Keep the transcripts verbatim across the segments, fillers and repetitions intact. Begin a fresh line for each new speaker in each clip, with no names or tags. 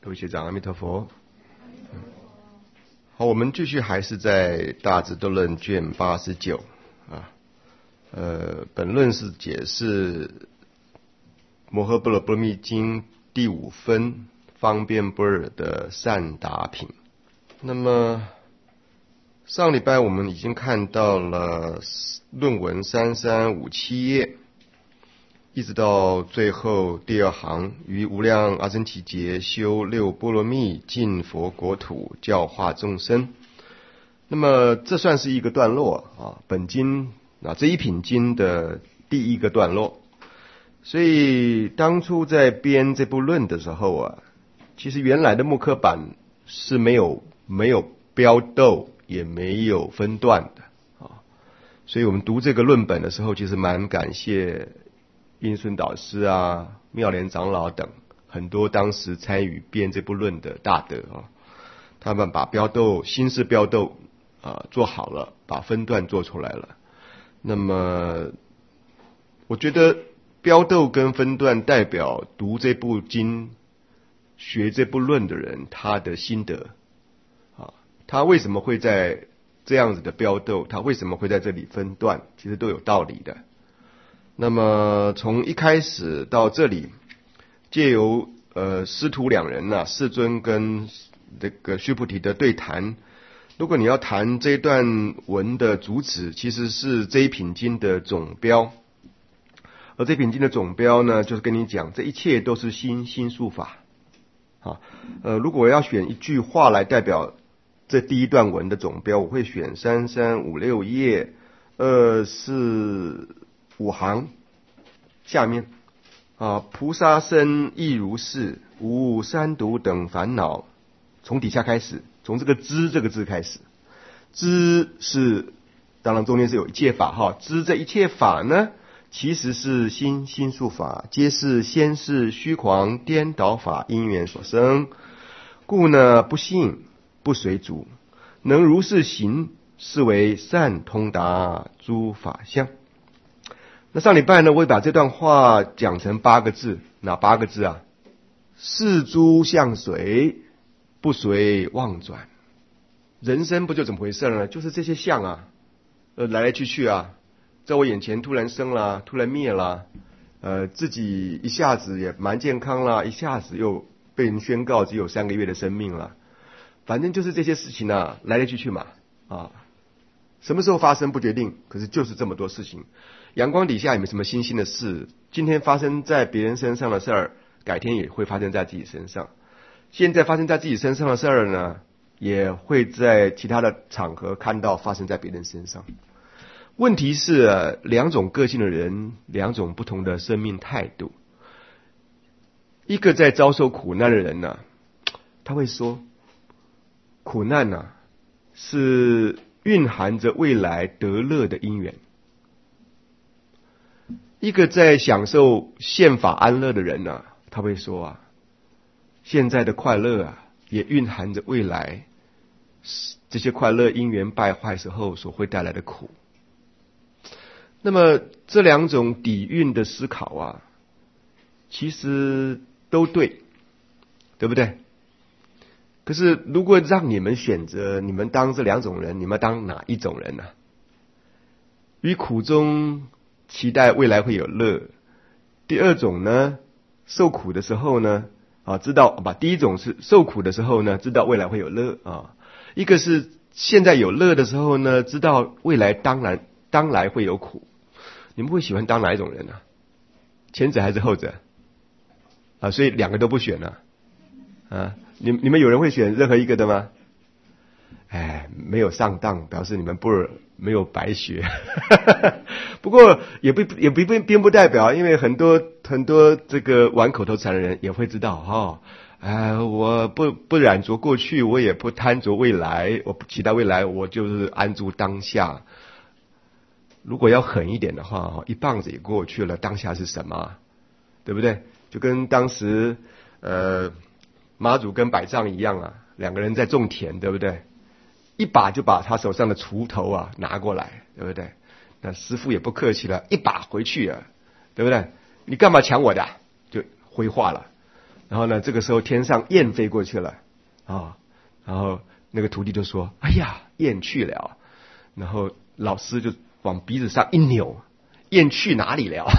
各位学长，阿弥陀佛。好，我们继续还是在《大智度论》卷八十九啊。呃，本论是解释《摩诃般若波罗蜜经》第五分方便般若的善达品。那么上礼拜我们已经看到了论文三三五七页，一直到最后第二行，于无量阿僧祇劫修六波罗蜜，尽佛国土，教化众生。那么这算是一个段落啊，本经啊这一品经的第一个段落。所以当初在编这部论的时候啊，其实原来的木刻版是没有没有标逗，也没有分段的啊。所以我们读这个论本的时候，其实蛮感谢印顺导师啊、妙莲长老等很多当时参与编这部论的大德啊，他们把标逗、新式标逗啊做好了，把分段做出来了。那么我觉得标逗跟分段代表读这部经、学这部论的人他的心得啊，他为什么会在这样子的标逗，他为什么会在这里分段，其实都有道理的。那么从一开始到这里，借由呃师徒两人啊，世尊跟这个须菩提的对谈。如果你要谈这一段文的主旨，其实是这一品经的总标。而这一品经的总标呢，就是跟你讲，这一切都是心心术法。啊，呃，如果我要选一句话来代表这第一段文的总标，我会选三三五六页二四五行下面啊，菩萨身亦如是，无三毒等烦恼。从底下开始，从这个知这个字开始，知是当然中间是有一切法哈，知这一切法呢，其实是心心术法，皆是先世虚诳颠倒法因缘所生，故呢不信不随主，能如是行，是为善通达诸法相。那上礼拜呢，我会把这段话讲成八个字，哪八个字啊？是诸相随，不随妄转。人生不就怎么回事呢？就是这些相啊，呃，来来去去啊，在我眼前突然生了，突然灭了，呃，自己一下子也蛮健康了，一下子又被人宣告只有三个月的生命了。反正就是这些事情啊，来来去去嘛，啊，什么时候发生不决定，可是就是这么多事情。阳光底下也没什么新鲜的事，今天发生在别人身上的事儿，改天也会发生在自己身上。现在发生在自己身上的事儿呢，也会在其他的场合看到发生在别人身上。问题是两种个性的人，两种不同的生命态度。一个在遭受苦难的人呢、啊，他会说，苦难呢、啊、是蕴含着未来得乐的因缘。一个在享受现法安乐的人呢、啊，他会说啊，现在的快乐啊，也蕴含着未来这些快乐因缘败坏时候所会带来的苦。那么这两种底蕴的思考啊，其实都对，对不对？可是如果让你们选择，你们当这两种人，你们当哪一种人呢、啊？于苦中期待未来会有乐。第二种呢，受苦的时候呢，啊，知道吧？第一种是受苦的时候呢，知道未来会有乐啊。一个是现在有乐的时候呢，知道未来当然当来会有苦。你们会喜欢当哪一种人呢、啊？前者还是后者？啊，所以两个都不选呢、啊。啊，你你们有人会选任何一个的吗？哎，没有上当，表示你们不没有白学。不过也不也不并不代表，因为很多很多这个玩口头禅的人也会知道哈、哦，哎，我不不染着过去，我也不贪着未来，我不期待未来，我就是安住当下。如果要狠一点的话，一棒子也过去了，当下是什么？对不对？就跟当时呃妈祖跟百丈一样啊，两个人在种田，对不对？一把就把他手上的锄头啊拿过来，对不对？那师父也不客气了，一把回去啊，对不对？你干嘛抢我的？就挥化了。 然后呢，这个时候天上雁飞过去了啊，然后那个徒弟就说：“哎呀，雁去了。”然后老师就往鼻子上一扭，雁去哪里了？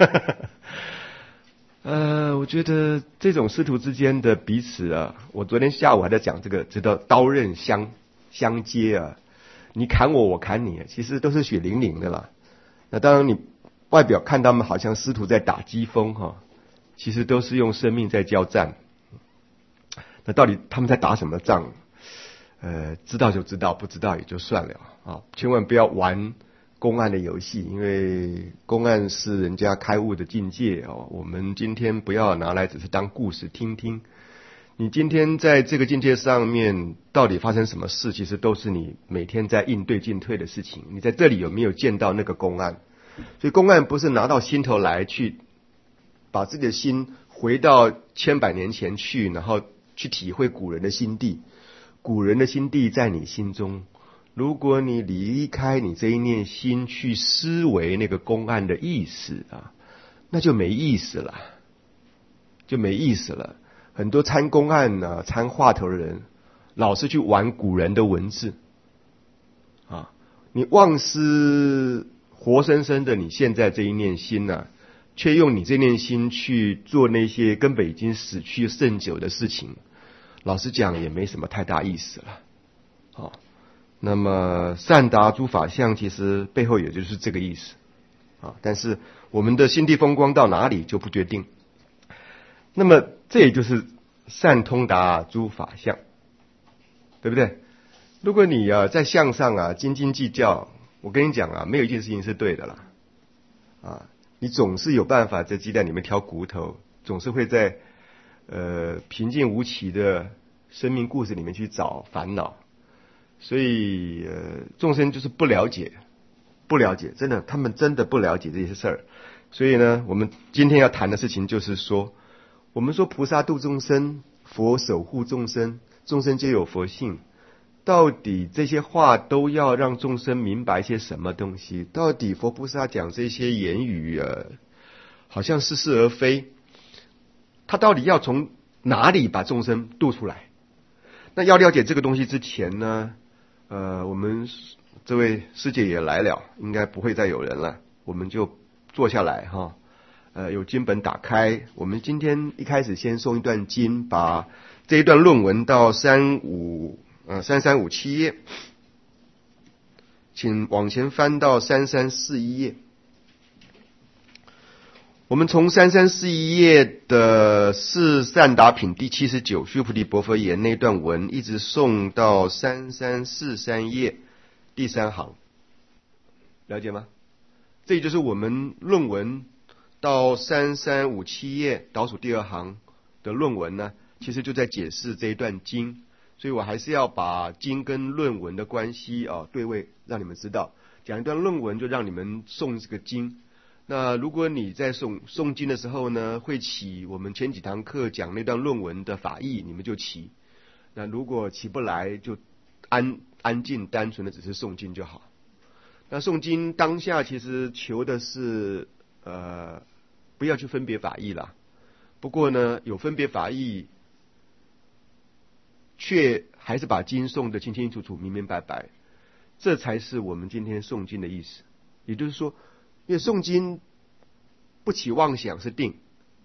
呃，我觉得这种师徒之间的彼此啊，我昨天下午还在讲这个，知道刀刃相相接啊，你砍我，我砍你，其实都是血淋淋的啦。那当然，你外表看他们好像师徒在打机锋哈，其实都是用生命在交战。那到底他们在打什么仗？呃，知道就知道，不知道也就算了啊，千万不要玩公案的游戏，因为公案是人家开悟的境界哦。我们今天不要拿来只是当故事听听。你今天在这个境界上面到底发生什么事，其实都是你每天在应对进退的事情。你在这里有没有见到那个公案？所以公案不是拿到心头来去把自己的心回到千百年前去，然后去体会古人的心地。古人的心地在你心中，如果你离开你这一念心去思维那个公案的意思啊，那就没意思了，就没意思了。很多参公案啊、参话头的人，老是去玩古人的文字啊，你忘失活生生的你现在这一念心呢、啊，却用你这念心去做那些根本已经死去甚久的事情。老实讲也没什么太大意思了，好，那么善达诸法相其实背后也就是这个意思啊。但是我们的心地风光到哪里就不决定。那么这也就是善通达诸法相，对不对？如果你啊在相上啊斤斤计较，我跟你讲啊，没有一件事情是对的啦啊，你总是有办法在鸡蛋里面挑骨头，总是会在呃平静无奇的生命故事里面去找烦恼。所以呃众生就是不了解不了解真的他们真的不了解这些事儿。所以呢我们今天要谈的事情就是说，我们说菩萨度众生，佛守护众生，众生皆有佛性，到底这些话都要让众生明白些什么东西？到底佛菩萨讲这些言语呃好像似是而非，他到底要从哪里把众生度出来？那要了解这个东西之前呢，呃，我们这位师姐也来了，应该不会再有人了，我们就坐下来哈，呃，有经本打开。我们今天一开始先诵一段经，把这一段论文到三五呃三三五七页，请往前翻到三三四一页。我们从三三四一页的四善达品第七十九须菩提薄佛言那段文，一直诵到三三四三页第三行，了解吗？这也就是我们论文到三三五七页倒数第二行的论文呢，其实就在解释这一段经，所以我还是要把经跟论文的关系啊对位，让你们知道。讲一段论文就让你们诵这个经。那如果你在诵诵经的时候呢，会起我们前几堂课讲那段论文的法义，你们就起。那如果起不来，就安安静单纯的只是诵经就好。那诵经当下其实求的是呃不要去分别法义啦。不过呢，有分别法义，却还是把经诵得清清楚楚、明明白白，这才是我们今天诵经的意思。也就是说，因为诵经不起妄想是定，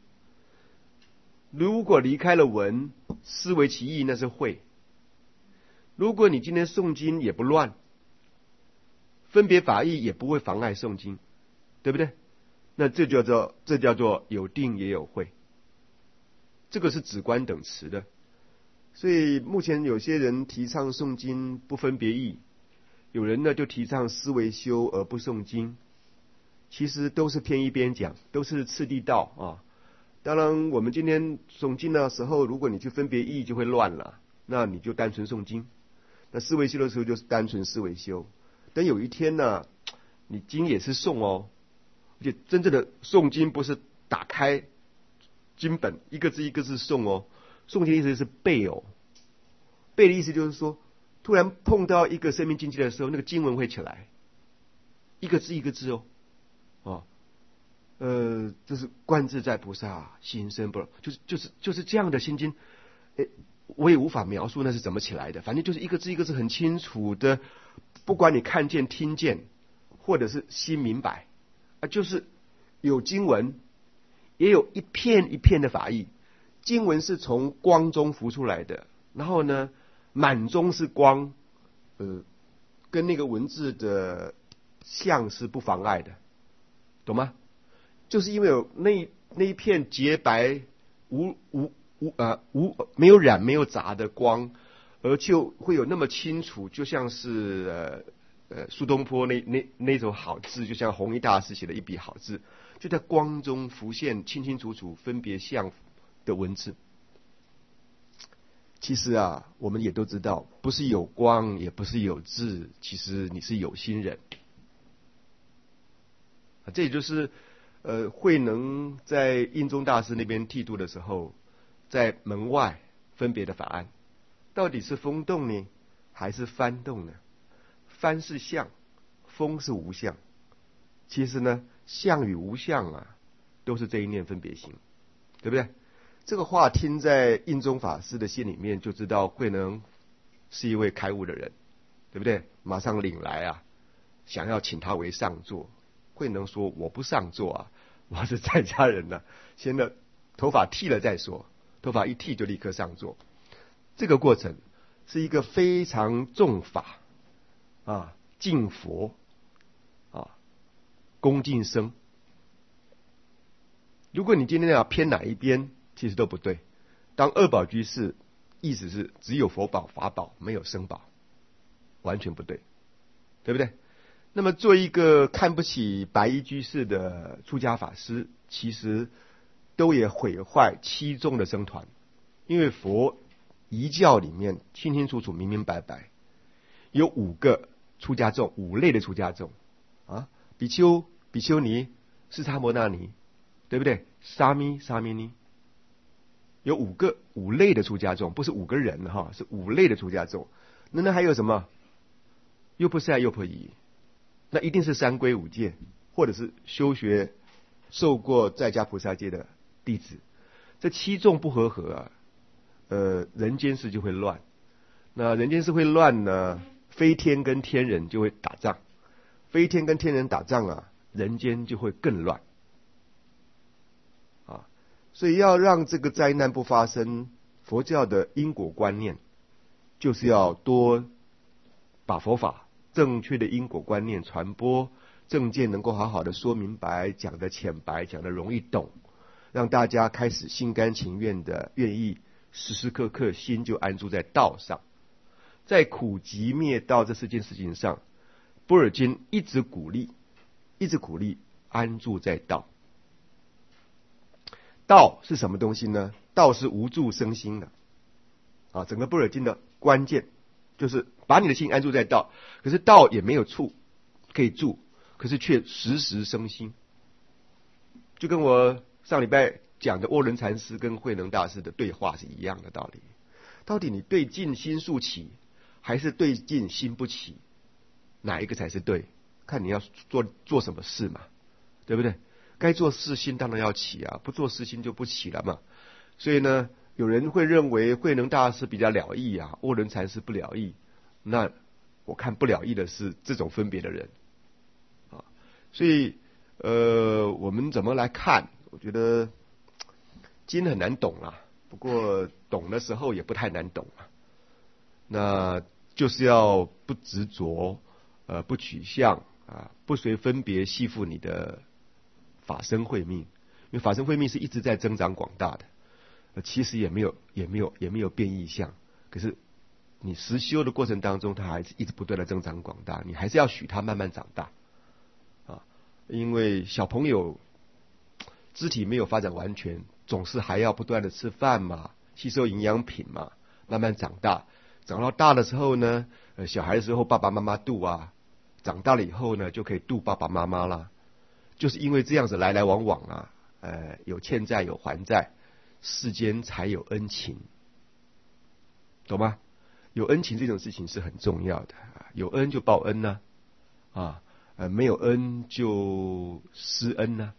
如果离开了文，思维其意那是慧。如果你今天诵经也不乱，分别法义也不会妨碍诵经，对不对？那这叫做这叫做有定也有慧，这个是止观等持的。所以目前有些人提倡诵经不分别义，有人呢就提倡思维修而不诵经，其实都是偏一边讲，都是次第道啊。当然我们今天诵经的时候，如果你去分别义就会乱了，那你就单纯诵经。那思维修的时候就是单纯思维修。等有一天呢，你经也是诵哦，而且真正的诵经不是打开经本一个字一个字诵哦，诵经的意思是背哦。背的意思就是说，突然碰到一个生命境界的时候，那个经文会起来，一个字一个字哦。哦， 呃，这是观自在菩萨心生不老，就是就是就是这样的心经，诶，我也无法描述那是怎么起来的，反正就是一个字一个字很清楚的，不管你看见、听见，或者是心明白，啊，就是有经文，也有一片一片的法义。经文是从光中浮出来的，然后呢，满中是光，呃，跟那个文字的像是不妨碍的，懂吗？就是因为有那那一片洁白无无无呃无没有染没有杂的光，而就会有那么清楚，就像是呃呃苏东坡那那那种好字，就像弘一大师写的一笔好字，就在光中浮现清清楚楚分别相的文字。其实啊，我们也都知道，不是有光，也不是有字，其实你是有心人。啊，这也就是呃慧能在印宗大师那边剃度的时候，在门外分别的法案，到底是风动呢，还是幡动呢？幡是相，风是无相。其实呢，相与无相啊，都是这一念分别心，对不对？这个话听在印宗法师的心里面，就知道慧能是一位开悟的人，对不对？马上领来啊，想要请他为上座。慧能说：“我不上座啊，我是在家人呢、啊，先的头发剃了再说。头发一剃就立刻上座。这个过程是一个非常重法啊，敬佛啊，恭敬僧。如果你今天要偏哪一边，其实都不对。当二宝居士，意思是只有佛宝、法宝，没有僧宝，完全不对，对不对？那么做一个看不起白衣居士的出家法师，其实都也毁坏七众的僧团，因为佛遗教里面清清楚楚、明明白白，有五个出家众，五类的出家众啊，比丘、比丘尼、释迦牟那尼，对不对？沙弥、沙弥尼，有五个五类的出家众，不是五个人哈，是五类的出家众。那那还有什么？优婆塞、优婆夷，那一定是三皈五戒，或者是修学受过在家菩萨戒的弟子。这七众不和合啊，呃，人间世就会乱。那人间世会乱呢，飞天跟天人就会打仗，飞天跟天人打仗啊，人间就会更乱。啊，所以要让这个灾难不发生，佛教的因果观念就是要多把佛法正确的因果观念传播，正见能够好好的说明白，讲的浅白，讲的容易懂，让大家开始心甘情愿的愿意时时刻刻心就安住在道上。在苦集灭道这四件事情上，般若经一直鼓励，一直鼓励安住在道。道是什么东西呢？道是无住生心的啊，整个般若经的关键就是把你的心安住在道。可是道也没有处可以住，可是却时时生心。就跟我上礼拜讲的涡轮禅师跟慧能大师的对话是一样的道理。到底你对境心速起，还是对境心不起？哪一个才是对？看你要做做什么事嘛，对不对？该做事心当然要起啊，不做事心就不起了嘛。所以呢，有人会认为慧能大师比较了义啊，涡轮禅师不了义。那我看不了义的是这种分别的人啊。所以呃，我们怎么来看？我觉得经很难懂啊，不过懂的时候也不太难懂啊。那就是要不执着，呃，不取相啊，不随分别系缚你的法身慧命，因为法身慧命是一直在增长广大的，呃，其实也没有也没有也没有变异相，可是你实修的过程当中，它还是一直不断的增长广大，你还是要许它慢慢长大啊，因为小朋友肢体没有发展完全，总是还要不断的吃饭嘛，吸收营养品嘛，慢慢长大。长到大的时候呢，呃，小孩的时候爸爸妈妈度啊，长大了以后呢，就可以度爸爸妈妈啦。就是因为这样子来来往往啊，呃，有欠债有还债，世间才有恩情，懂吗？有恩情这种事情是很重要的，有恩就报恩呢、啊，啊，呃，没有恩就施恩呢、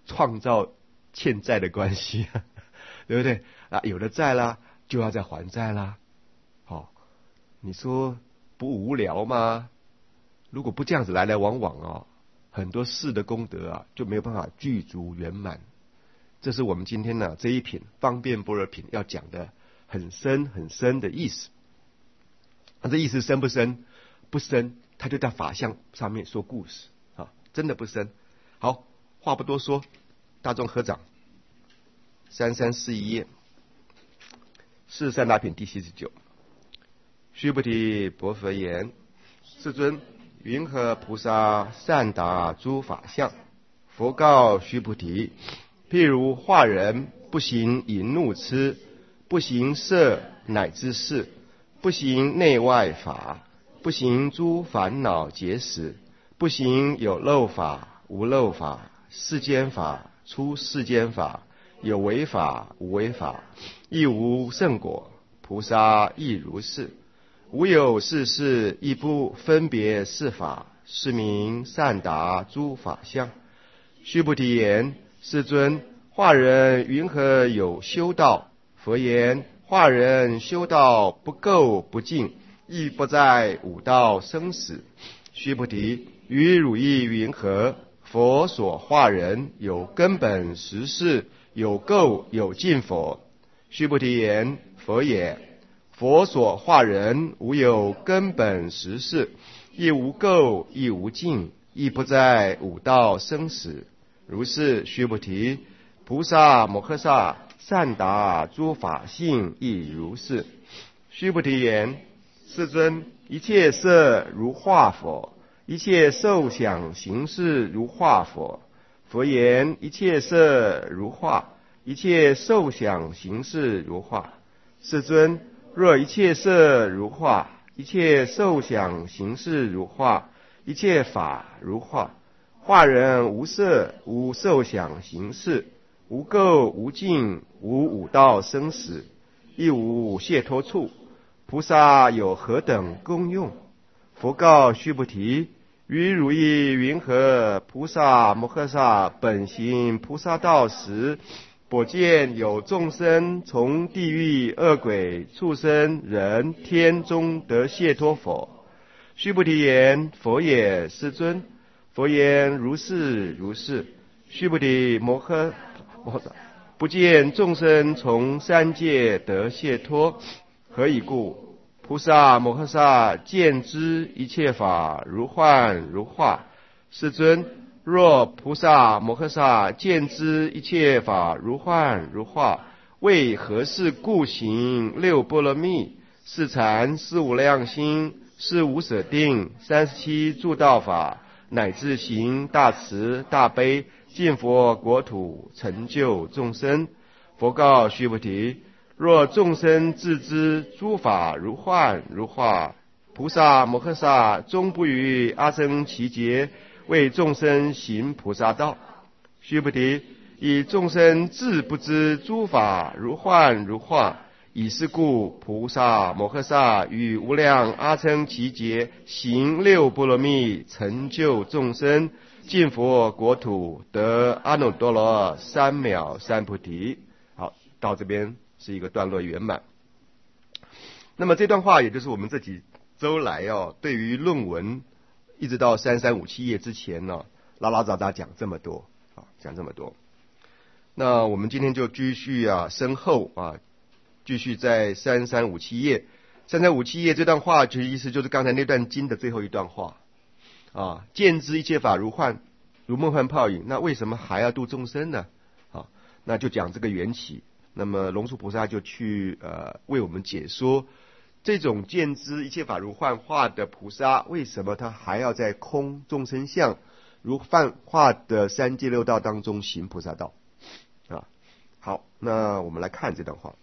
创造欠债的关系，对不对啊？有了债啦，就要再还债啦。好、哦，你说不无聊吗？如果不这样子来来往往哦，很多事的功德啊就没有办法具足圆满。这是我们今天呢这一品方便般若品要讲的很深很深的意思。那、啊、这意思深不深？不深，他就在法相上面说故事啊，真的不深。好，话不多说，大众合掌，三三四一页，四三大品第七十九。须菩提，薄佛言：世尊，云何菩萨善达诸法相？佛告须菩提：譬如化人，不行淫怒痴，不行色乃至事，不行内外法，不行诸烦恼结使，不行有漏法无漏法，世间法出世间法，有为法无为法，亦无胜果。菩萨亦如是。无有是事，亦不分别是法，是名善达诸法相。须菩提言：世尊，化人云何有修道？佛言：化人修道不垢不净，亦不在五道生死。须菩提，于汝意云何？佛所化人有根本实事，有垢有净否？须菩提言：佛也。佛所化人无有根本实事，亦无垢亦无净，亦不在五道生死。如是，须菩提，菩萨摩诃萨善达诸法性亦如是。须菩提言：世尊，一切色如化否？一切受想行识如化否？佛言：一切色如化，一切受想行识如化。世尊，若一切色如化，一切受想行识如化，一切法如化，化人无色无受想行识，无垢无净，无五道生死，亦无解脱处，菩萨有何等功用？佛告须菩提：于汝意云何？菩萨摩诃萨本行菩萨道时，我见有众生从地狱、恶鬼、畜生、人、天中得解脱否？须菩提言：佛也。世尊。佛言：如是如是。须菩提，摩诃摩诃萨不见众生从三界得解脱，何以故？菩萨摩诃萨见知一切法如幻如化。世尊，若菩萨摩诃萨见知一切法如幻如化，为何事故行六波罗蜜、四禅、四无量心、四无舍定、三十七助道法，乃至行大慈大悲，尽佛国土，成就众生？佛告须菩提：若众生自知诸法如幻如化，菩萨摩诃萨终不于阿僧祇劫为众生行菩萨道。须菩提，以众生自不知诸法如幻如化，以是故菩萨摩诃萨于无量阿僧祇劫行六波罗蜜，成就众生，尽佛国土，得阿耨多罗三藐三菩提。好，到这边是一个段落圆满。那么这段话也就是我们这几周来哦，对于论文一直到三三五七页之前呢，拉拉杂杂讲这么多啊，讲这么多。那我们今天就继续啊，深后啊，继续在三三五七页，三三五七页这段话，其实意思就是刚才那段经的最后一段话啊，见知一切法如幻，如梦幻泡影，那为什么还要度众生呢？啊，那就讲这个缘起。那么龙树菩萨就去呃为我们解说，这种见知一切法如幻化的菩萨，为什么他还要在空众生相如幻化的三界六道当中行菩萨道啊？好，那我们来看这段话。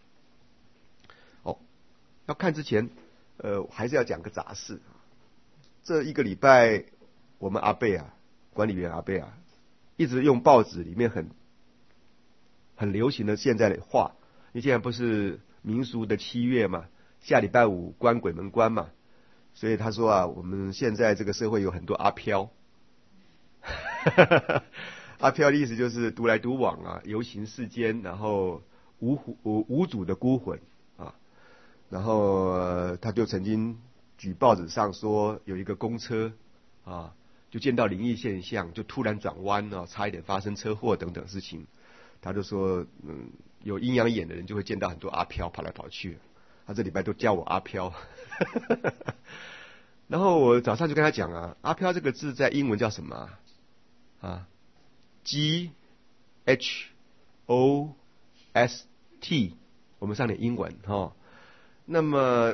哦，要看之前，呃，还是要讲个杂事。这一个礼拜，我们阿贝啊，管理员阿贝啊，一直用报纸里面很很流行的现在的话，因为现在不是民俗的七月嘛，下礼拜五关鬼门关嘛，所以他说啊，我们现在这个社会有很多阿飘， 阿飘的意思就是独来独往啊，游行世间，然后无无无主的孤魂啊。然后、呃、他就曾经举报纸上说有一个公车啊，就见到灵异现象，就突然转弯啊，差一点发生车祸等等事情。他就说，嗯，有阴阳眼的人就会见到很多阿飘跑来跑去。他这礼拜都叫我阿飘。然后我早上就跟他讲啊，阿飘这个字在英文叫什么啊？啊 G H O S T， 我们上点英文哈、哦。那么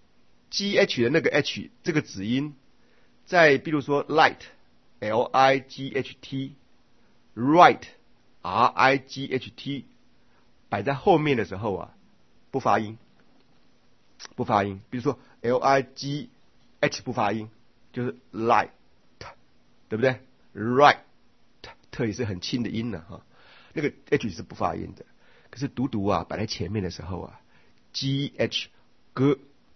G H 的那个 H 这个子音，在比如说 light L I G H T right R I G H T 摆在后面的时候啊，不发音，不发音。比如说 L I G H 不发音，就是 light， 对不对 ？right， 特也是很轻的音呢、啊、哈，那个 H 是不发音的。可是读读啊，摆在前面的时候啊 ，G H G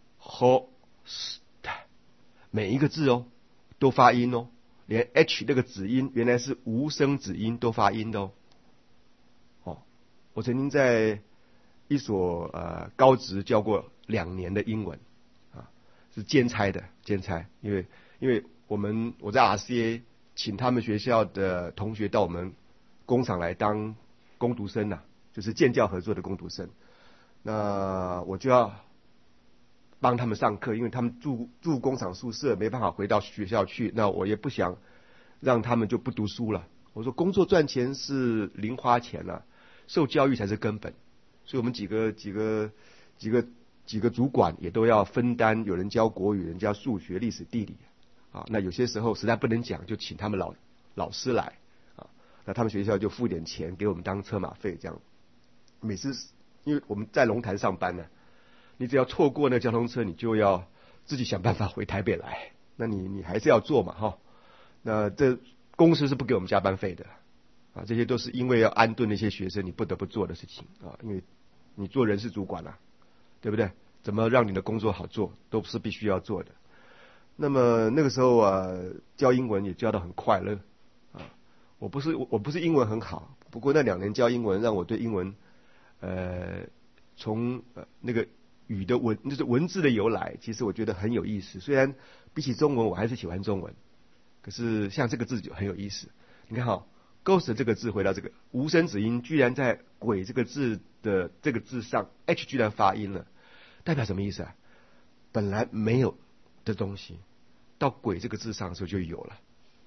H S T， 每一个字哦都发音哦，连 H 那个子音原来是无声子音都发音的哦。哦，我曾经在一所呃高职教过两年的英文。是兼差的，兼差，因为因为我们我在 R C A 请他们学校的同学到我们工厂来当工读生呐、啊，就是建教合作的工读生。那我就要帮他们上课，因为他们住住工厂宿舍，没办法回到学校去。那我也不想让他们就不读书了。我说工作赚钱是零花钱啊，受教育才是根本。所以我们几个几个几个。几个主管也都要分担，有人教国语，有人教数学、历史、地理啊。那有些时候实在不能讲，就请他们老老师来啊。那他们学校就付点钱给我们当车马费，这样。每次因为我们在龙潭上班呢、啊，你只要错过那交通车，你就要自己想办法回台北来。那你你还是要做嘛哈。那这公司是不给我们加班费的啊，这些都是因为要安顿那些学生，你不得不做的事情啊。因为你做人事主管啊。对不对？怎么让你的工作好做，都是必须要做的。那么那个时候啊，教英文也教得很快乐啊。我不是我不是英文很好，不过那两年教英文，让我对英文，呃，从呃那个语的文，就是文字的由来，其实我觉得很有意思。虽然比起中文，我还是喜欢中文，可是像这个字就很有意思。你看哈 ，ghost 这个字回到这个无声子音，居然在鬼这个字的这个字上 ，h 居然发音了。代表什么意思啊？本来没有的东西，到鬼这个字上的时候就有了。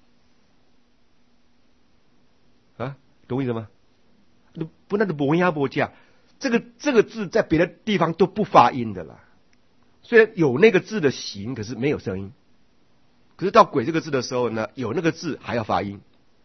啊，懂我意思吗？不，那个不压不架，这个这个字在别的地方都不发音的啦。虽然有那个字的形，可是没有声音。可是到鬼这个字的时候呢，有那个字还要发音。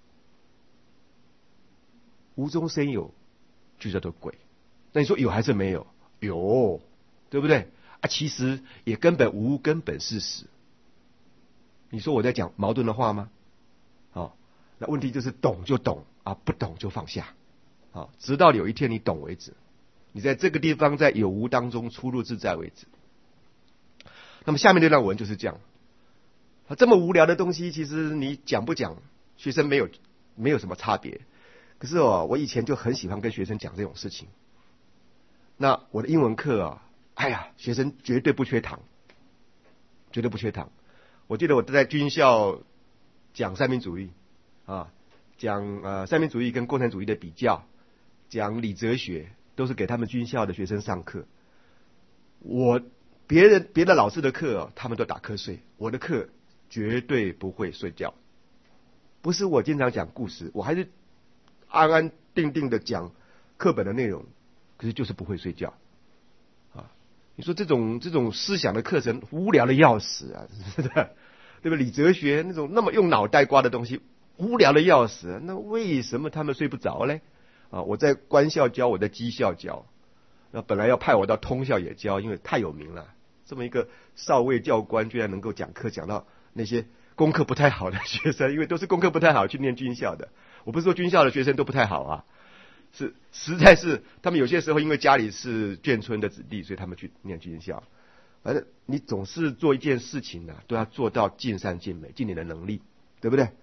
无中生有，就叫做鬼。那你说有还是没有？有。对不对啊？其实也根本无根本事实。你说我在讲矛盾的话吗？哦，那问题就是懂就懂啊，不懂就放下啊，直到有一天你懂为止。你在这个地方在有无当中出入自在为止。那么下面这段文就是这样啊，这么无聊的东西，其实你讲不讲，学生没有没有什么差别。可是哦，我以前就很喜欢跟学生讲这种事情。那我的英文课啊。哎呀，学生绝对不缺糖，绝对不缺糖。我记得我在军校讲三民主义啊，讲呃三民主义跟共产主义的比较，讲理哲学，都是给他们军校的学生上课。我别人别的老师的课、哦，他们都打瞌睡，我的课绝对不会睡觉。不是我经常讲故事，我还是安安定定的讲课本的内容，可是就是不会睡觉。你说这种这种思想的课程无聊的要死啊，是的，对吧？理哲学那种那么用脑袋瓜的东西，无聊的要死。那为什么他们睡不着嘞？啊，我在官校教，我在技校教，那本来要派我到通校也教，因为太有名了。这么一个少尉教官，居然能够讲课讲到那些功课不太好的学生，因为都是功课不太好去念军校的。我不是说军校的学生都不太好啊。是，实在是他们有些时候因为家里是眷村的子弟，所以他们去念军校。反正你总是做一件事情呢、啊，都要做到尽善尽美，尽你的能力，对不对？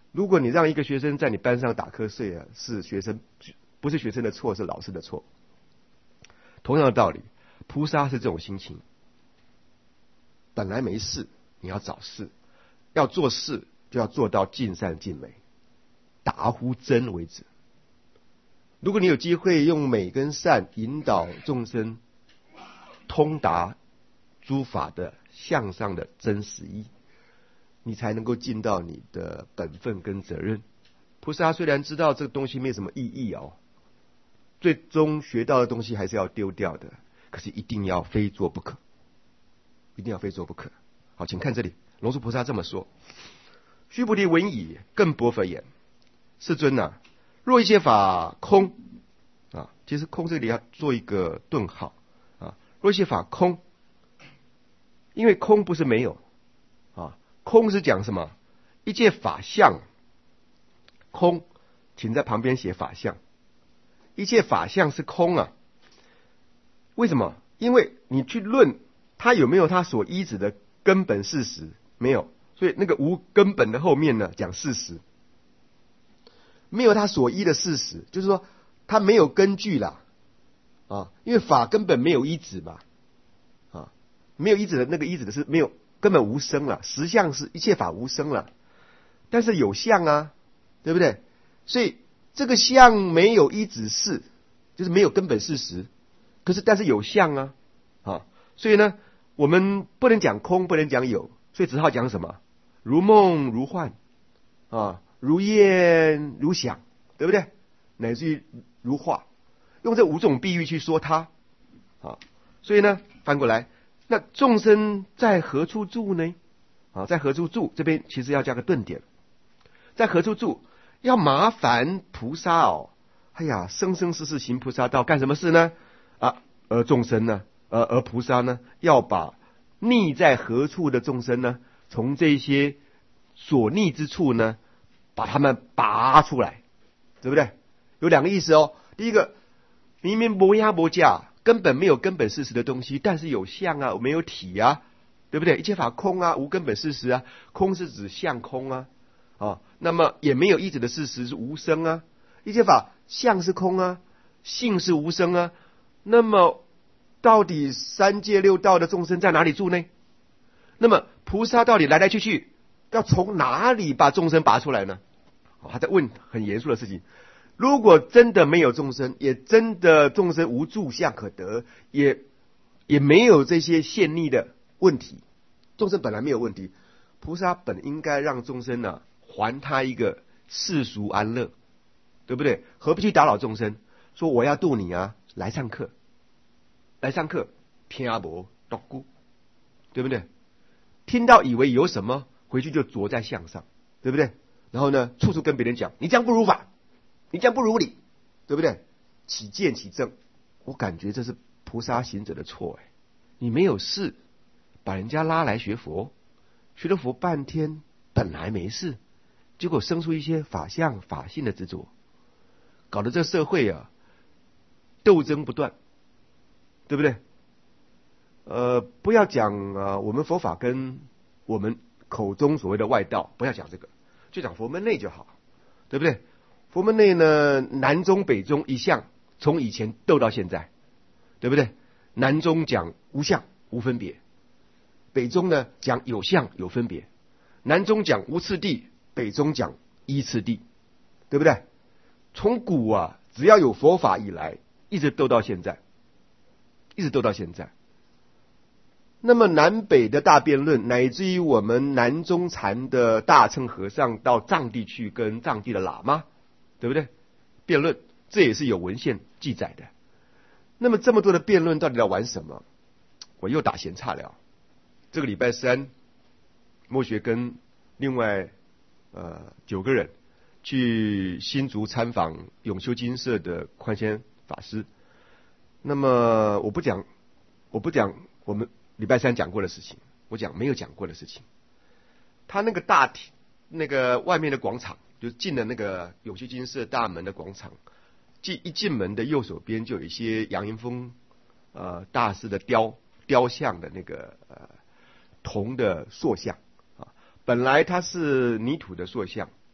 如果你让一个学生在你班上打瞌睡啊，是学生不是学生的错，是老师的错。同样的道理，菩萨是这种心情，本来没事，你要找事，要做事就要做到尽善尽美，达乎真为止。如果你有机会用美跟善引导众生通达诸法的向上的真实义，你才能够尽到你的本分跟责任。菩萨虽然知道这个东西没什么意义哦，最终学到的东西还是要丢掉的，可是一定要非做不可，一定要非做不可。好，请看这里，龙树菩萨这么说：须菩提闻已，更薄佛言：世尊啊，若一切法空啊，其实空这里要做一个顿号啊，若一切法空，因为空不是没有啊，空是讲什么？一切法相，空，请在旁边写法相。一切法相是空啊，为什么？因为你去论它有没有它所依止的根本事实，没有，所以那个无根本的后面呢讲事实，没有它所依的事实，就是说它没有根据啦啊，因为法根本没有依止嘛啊，没有依止的那个依止的是没有，根本无生了，实相是一切法无生了，但是有相啊，对不对？所以这个相没有依止事，就是没有根本事实，可是但是有相啊啊，所以呢我们不能讲空，不能讲有，所以只好讲什么？如梦如幻啊，如烟如响，对不对？乃至于如化，用这五种比喻去说它啊。所以呢，翻过来，那众生在何处住呢？啊，在何处住？这边其实要加个顿点，在何处住？要麻烦菩萨哦。哎呀，生生世世行菩萨道，干什么事呢？啊，而众生呢，而而菩萨呢，要把溺在何处的众生呢，从这些所溺之处呢，把他们拔出来，对不对？有两个意思哦。第一个，明明没压没架，根本没有根本事实的东西，但是有相啊，没有体啊，对不对？一切法空啊，无根本事实啊，空是指相空啊，啊，那么也没有依止的事实是无生啊，一切法相是空啊，性是无生啊，那么到底三界六道的众生在哪里住呢？那么菩萨到底来来去去要从哪里把众生拔出来呢？他在问很严肃的事情。如果真的没有众生，也真的众生无住相可得，也也没有这些现逆的问题，众生本来没有问题，菩萨本应该让众生呢、啊、还他一个世俗安乐，对不对？何必去打扰众生？说我要度你啊，来上课，来上课，听阿伯独孤，对不对？听到以为有什么，回去就着在相上，对不对？然后呢，处处跟别人讲，你这样不如法，你这样不如理，对不对？起见起正，我感觉这是菩萨行者的错哎。你没有事，把人家拉来学佛，学了佛半天，本来没事，结果生出一些法相法性的执着，搞得这社会啊斗争不断，对不对？呃，不要讲啊，我们佛法跟我们口中所谓的外道，不要讲这个，就讲佛门内就好，对不对？佛门内呢，南中北中一向从以前斗到现在，对不对？南中讲无相无分别，北中呢讲有相有分别，南中讲无次第，北中讲依次第，对不对？从古啊，只要有佛法以来，一直斗到现在，一直斗到现在。那么南北的大辩论，乃至于我们南中禅的大乘和尚到藏地去跟藏地的喇嘛，对不对？辩论，这也是有文献记载的。那么这么多的辩论到底要玩什么？我又打闲岔了。这个礼拜三，莫学跟另外呃九个人去新竹参访永修精舍的宽谦法师。那么我不讲，我不讲我们礼拜三讲过的事情，我讲没有讲过的事情。他那个大体那个外面的广场，就进了那个永修精舍大门的广场，进一进门的右手边就有一些杨云峰呃大师的雕雕像的那个呃铜的塑像啊，本来它是泥土的塑像，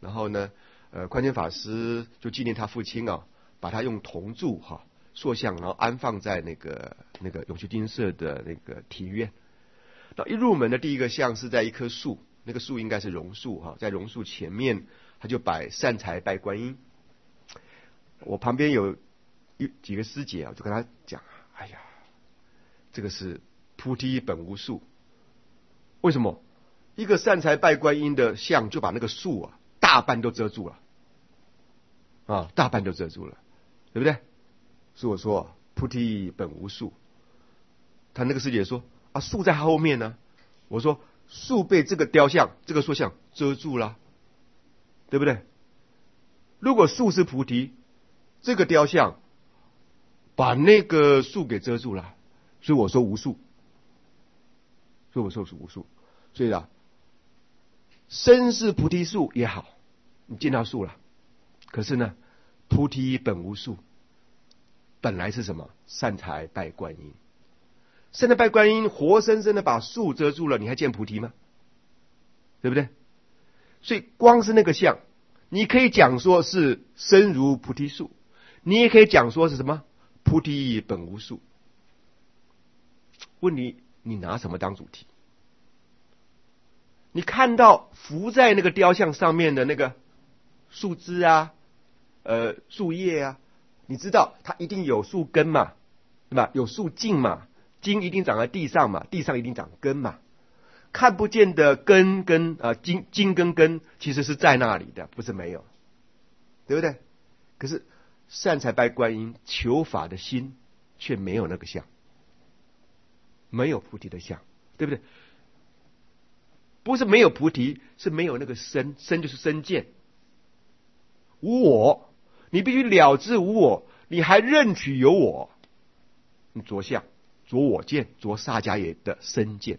然后呢，呃，宽谦法师就纪念他父亲啊，把他用铜柱哈、啊、塑像，然后安放在那个那个永续精舍的那个庭院。那一入门的第一个像是在一棵树，那个树应该是榕树哈、啊，在榕树前面他就摆善财拜观音。我旁边有一几个师姐啊，就跟他讲，哎呀，这个是菩提本无树。为什么？一个善财拜观音的像就把那个树啊大半都遮住了啊，大半都遮住了，对不对？所以我说菩提本无树。他那个师姐说啊，树在后面呢。我说树被这个雕像这个塑像遮住了，对不对？如果树是菩提，这个雕像把那个树给遮住了，所以我说无树，所以我说是无树。所以啊，身是菩提树也好，你见到树了，可是呢，菩提本无树，本来是什么？善财拜观音。善财拜观音活生生的把树遮住了，你还见菩提吗？对不对？所以光是那个像，你可以讲说是身如菩提树，你也可以讲说是什么？菩提本无树。问你，你拿什么当主题？你看到浮在那个雕像上面的那个树枝啊，呃，树叶啊，你知道它一定有树根嘛，对吧？有树茎嘛，茎一定长在地上嘛，地上一定长根嘛。看不见的根跟啊茎茎跟根其实是在那里的，不是没有，对不对？可是善财拜观音求法的心却没有那个相，没有菩提的相，对不对？不是没有菩提，是没有那个身，身就是身见，无我，你必须了知无我，你还认取有我，你着相，着我见，着萨迦耶的身见。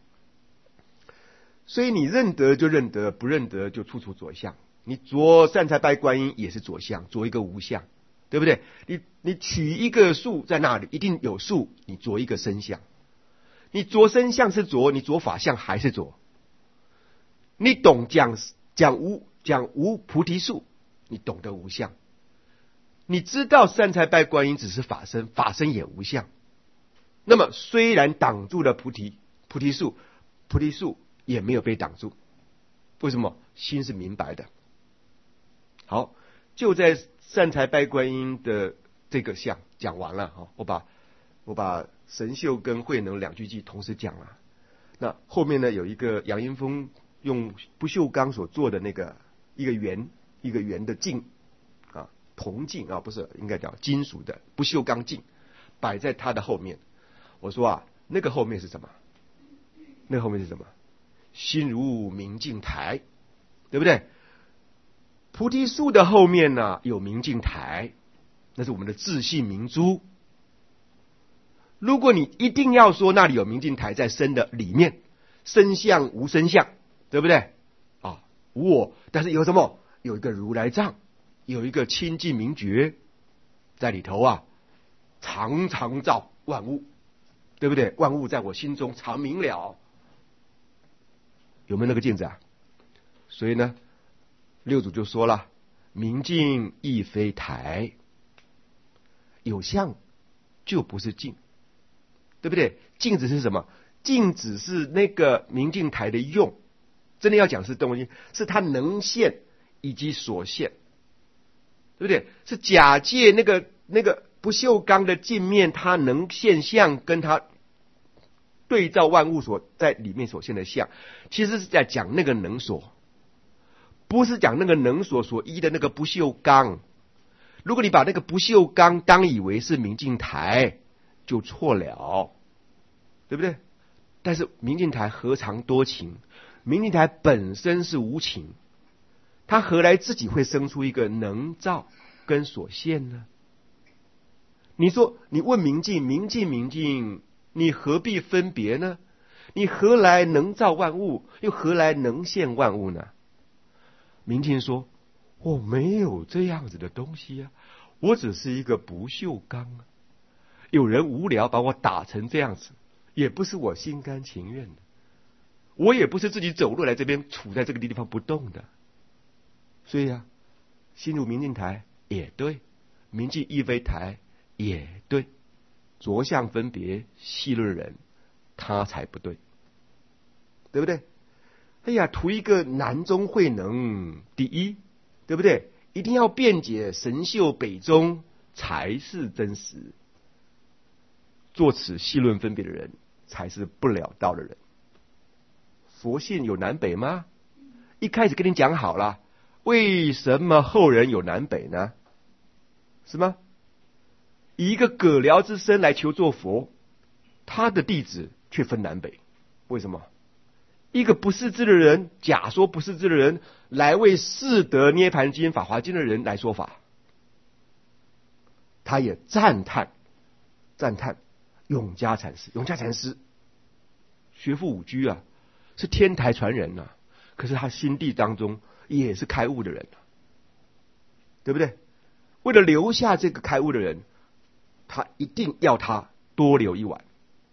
所以你认得就认得，不认得就处处着相。你着善财拜观音也是着相，着一个无相，对不对？你你取一个树在那里，一定有树，你着一个身相。你着身相是着，你着法相还是着。你懂讲讲无讲无菩提树，你懂得无相。你知道善财拜观音只是法身，法身也无相。那么虽然挡住了菩提菩提树，菩提树也没有被挡住。为什么？心是明白的。好，就在善财拜观音的这个相讲完了哈，我把我把神秀跟慧能两句偈同时讲了。那后面呢，有一个杨英风用不锈钢所做的那个一个圆一个圆的镜啊，铜镜啊，不是，应该叫金属的不锈钢镜，摆在他的后面。我说啊，那个后面是什么？那个后面是什么？心如明镜台，对不对？菩提树的后面呢有明镜台，那是我们的自信明珠。如果你一定要说那里有明镜台在身的里面，身相无身相，对不对？啊，无我，但是有什么？有一个如来藏，有一个清净明觉在里头啊，常常照万物，对不对？万物在我心中常明了，有没有那个镜子啊？所以呢，六祖就说了，明镜亦非台，有相就不是镜，对不对？镜子是什么？镜子是那个明镜台的用，真的要讲是东西，是它能现以及所现，对不对？是假借那个那个不锈钢的镜面，它能现象，跟它对照万物所在里面所现的相，其实是在讲那个能所，不是讲那个能所所依的那个不锈钢。如果你把那个不锈钢当以为是明镜台，就错了，对不对？但是明镜台何尝多情？明镜台本身是无情，它何来自己会生出一个能照跟所现呢？你说你问明镜，明镜明镜，你何必分别呢？你何来能照万物，又何来能现万物呢？明镜说，我没有这样子的东西啊，我只是一个不锈钢啊。有人无聊把我打成这样子，也不是我心甘情愿的，我也不是自己走路来这边处在这个地方不动的。 所以啊，心如明镜台也对，明镜亦非台也对，着相分别细论人，他才不对，对不对？哎呀，图一个南中慧能第一，对不对？一定要辩解神秀北中才是真实，作此细论分别的人才是不了道的人。佛性有南北吗？一开始跟你讲好了，为什么后人有南北呢？是吗？以一个葛僚之身来求做佛，他的弟子却分南北，为什么？一个不识字的人，假说不识字的人来为释得涅盘经、法华经的人来说法，他也赞叹赞叹永嘉禅师。永嘉禅师学富五居啊，是天台传人啊，可是他心地当中也是开悟的人啊，对不对？为了留下这个开悟的人，他一定要他多留一晚，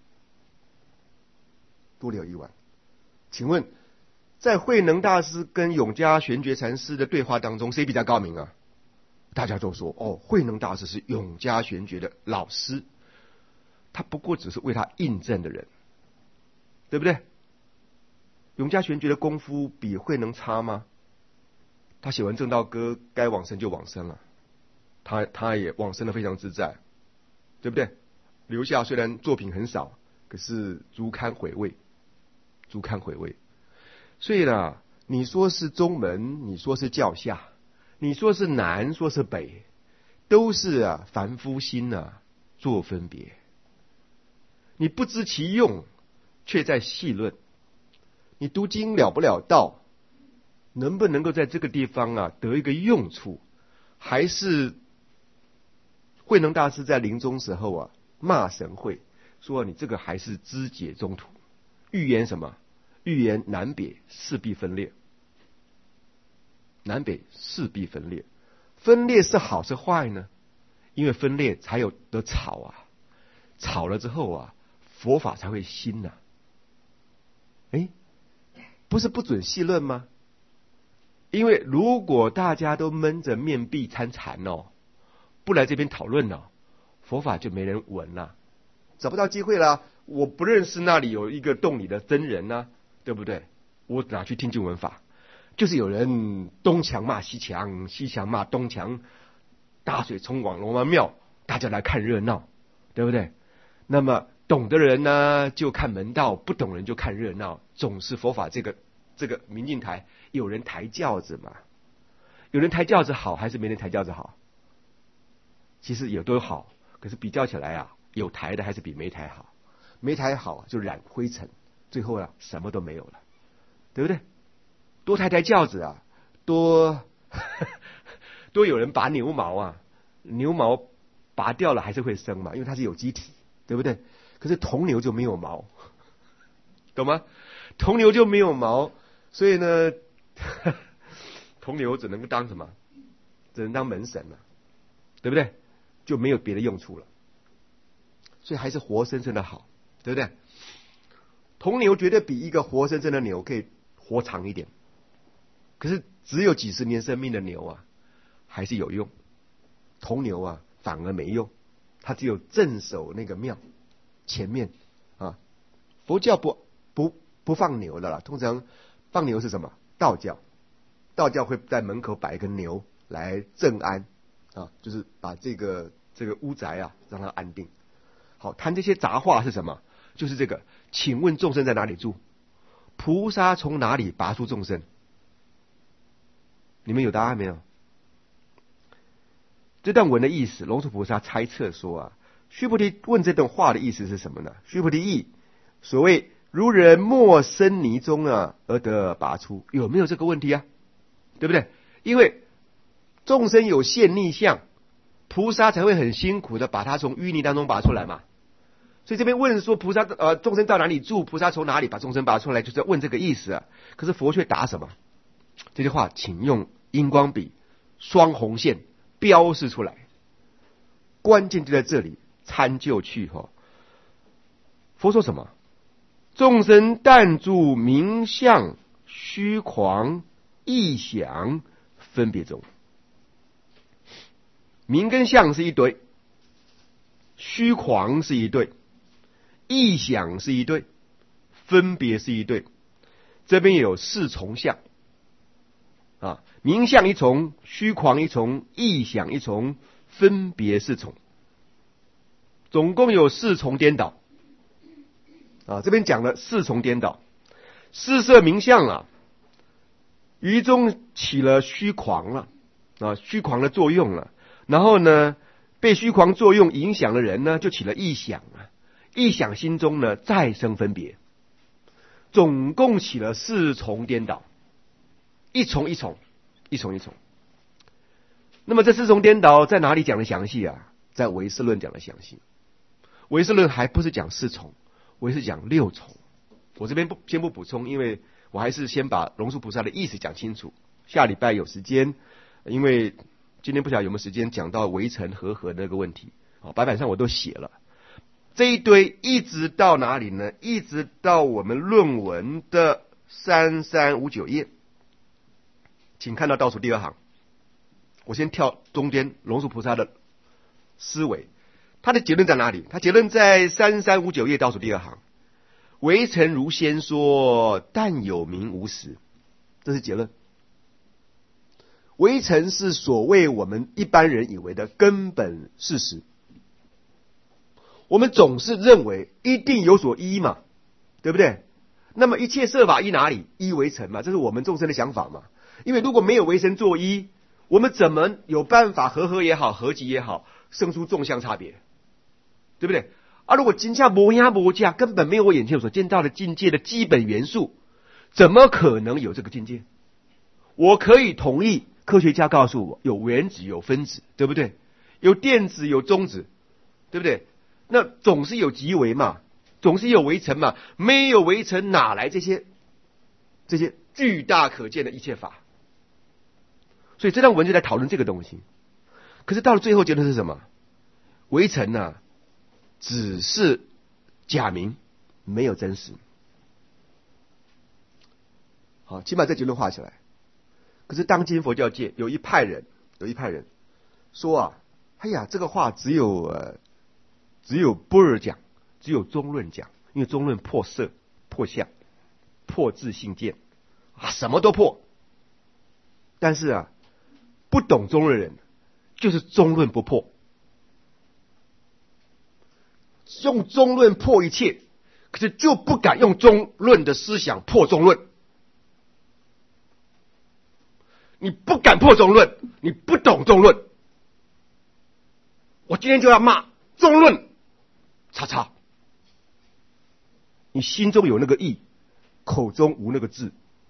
多留一晚。请问，在慧能大师跟永嘉玄觉禅师的对话当中，谁比较高明啊？大家都说，哦，慧能大师是永嘉玄觉的老师，他不过只是为他印证的人，对不对？永嘉玄觉的功夫比慧能差吗？他写完正道歌，该往生就往生了，他他也往生的非常自在，对不对？留下虽然作品很少，可是足堪回味，足堪回味。所以呢，你说是宗门，你说是教下，你说是南，说是北，都是啊凡夫心啊做分别。你不知其用，却在细论。你读经了不了道，能不能够在这个地方啊得一个用处？还是慧能大师在临终时候啊骂神会，说你这个还是肢解中途，预言什么？预言南北势必分裂，南北势必分裂。分裂是好是坏呢？因为分裂才有得吵啊，吵了之后啊，佛法才会兴呐、啊。哎，不是不准细论吗？因为如果大家都闷着面壁参禅哦，不来这边讨论哦，佛法就没人闻了，找不到机会了。我不认识那里有一个洞里的真人呢、啊，对不对？我哪去听经闻法？就是有人东墙骂西墙，西墙骂东墙，大水冲往龙王庙，大家来看热闹，对不对？那么懂的人呢就看门道，不懂人就看热闹。总是佛法这个这个明镜台，有人抬轿子嘛？有人抬轿子好，还是没人抬轿子好？其实也都好，可是比较起来啊，有抬的还是比没抬好。没抬好就染灰尘，最后啊什么都没有了，对不对？多抬抬轿子啊，多多有人拔牛毛啊，牛毛拔掉了还是会生嘛，因为它是有机体，对不对？可是铜牛就没有毛，懂吗？铜牛就没有毛，所以呢，铜牛只能当什么？只能当门神了，对不对？就没有别的用处了。所以还是活生生的好，对不对？铜牛绝对比一个活生生的牛可以活长一点，可是只有几十年生命的牛啊，还是有用。铜牛啊，反而没用，它只有镇守那个庙前面啊。佛教不不不放牛的啦，通常放牛是什么？道教，道教会在门口摆一个牛来镇安啊，就是把这个这个屋宅啊让它安定。好，谈这些杂话是什么？就是这个，请问众生在哪里住？菩萨从哪里拔出众生？你们有答案没有？这段文的意思，龙树菩萨猜测说啊，须菩提问这段话的意思是什么呢？须菩提意，所谓如人没生泥中啊，而得拔出，有没有这个问题啊？对不对？因为众生有现逆相，菩萨才会很辛苦的把他从淤泥当中拔出来嘛。所以这边问说菩萨呃众生到哪里住，菩萨从哪里把众生拔出来，就是要问这个意思啊。可是佛却答什么？这句话请用荧光笔双红线标示出来，关键就在这里，参就去哈、哦。佛说什么？众生但住名相虚诳臆想
分别中。名跟相是一堆，虚诳是一对，意想是一对，分别是一对。这边有四重相啊，名相一重，虚诳一重，意想一重，分别四重，总共有四重颠倒啊。这边讲了四重颠倒，四色名相啊，于中起了虚诳了啊，虚诳的作用了。然后呢，被虚诳作用影响的人呢，就起了意想啊，意想心中呢再生分别，总共起了四重颠倒，一重一重，一重一重。那么这四重颠倒在哪里讲的详细啊？在唯识论讲的详细。唯识论还不是讲四重，唯识讲六重。我这边不先不补充，因为我还是先把龙树菩萨的意思讲清楚。下礼拜有时间，因为今天不晓得有没有时间讲到微尘和合的那个问题，白板上我都写了。这一堆一直到哪里呢？一直到我们论文的三三五九页，请看到倒数第二行。我先跳中间龙树菩萨的思维，他的结论在哪里？他结论在三三五九页倒数第二行。微尘如先说，但有名无实，这是结论。微尘是所谓我们一般人以为的根本事实，我们总是认为一定有所依嘛，对不对？那么一切设法依哪里？依微尘嘛，这是我们众生的想法嘛。因为如果没有微尘作依，我们怎么有办法和合也好，合集也好，生出众相差别，对不对？啊，如果今下摩压摩架，根本没有我眼前所见到的境界的基本元素，怎么可能有这个境界？我可以同意科学家告诉我有原子有分子，对不对？有电子有中子，对不对？那总是有极微嘛，总是有微尘嘛，没有微尘哪来这些这些巨大可见的一切法？所以这段文就在讨论这个东西。可是到了最后结论是什么？微尘呢、啊，只是假名，没有真实。好，起码这结论画起来。可是当今佛教界有一派人，有一派人说啊，哎呀，这个话只有呃，只有般若讲，只有中论讲，因为中论破色、破相、破自性见啊，什么都破。但是啊，不懂中论人，就是中论不破，用中论破一切，可是就不敢用中论的思想破中论。你不敢破中论，你不懂中论。我今天就要骂中论，叉叉。你心中有那个意，口中无那个字，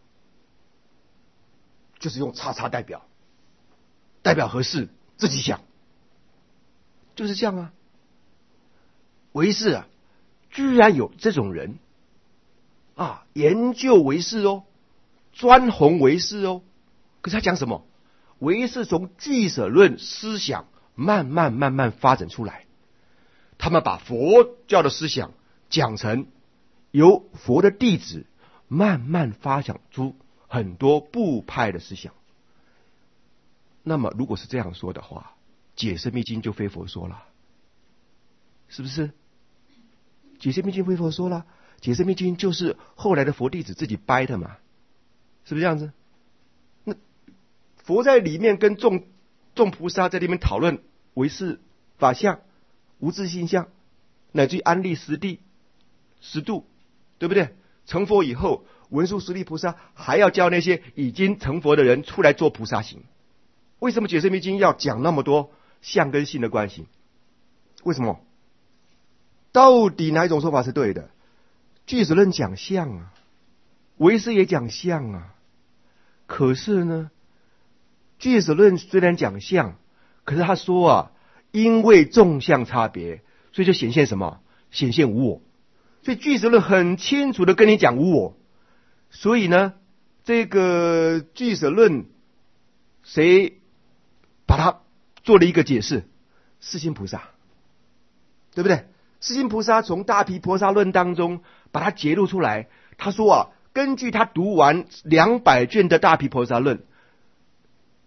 就是用叉叉代表，代表何事？自己想，就是这样啊。唯识啊，居然有这种人啊，研究唯识哦，专弘唯识哦。可是他讲什么？唯识从俱舍论思想慢慢慢慢发展出来，他们把佛教的思想讲成由佛的弟子慢慢发展出很多部派的思想。那么如果是这样说的话，解释密经就非佛说了，是不是？解释密经非佛说了，解释密经就是后来的佛弟子自己掰的嘛，是不是这样子？佛在里面跟众众菩萨在里面讨论唯识法相、无自性相，乃至于安立十地、十度，对不对？成佛以后，文殊师利菩萨还要教那些已经成佛的人出来做菩萨行。为什么解释密经要讲那么多相跟性的关系？为什么？到底哪一种说法是对的？俱舍论讲相啊，唯识也讲相啊，可是呢？俱舍论虽然讲相，可是他说啊，因为众相差别，所以就显现什么？显现无我。所以俱舍论很清楚的跟你讲无我。所以呢，这个俱舍论谁把它做了一个解释？世亲菩萨，对不对？世亲菩萨从大毗婆沙论当中把它揭露出来。他说啊，根据他读完两百卷的大毗婆沙论，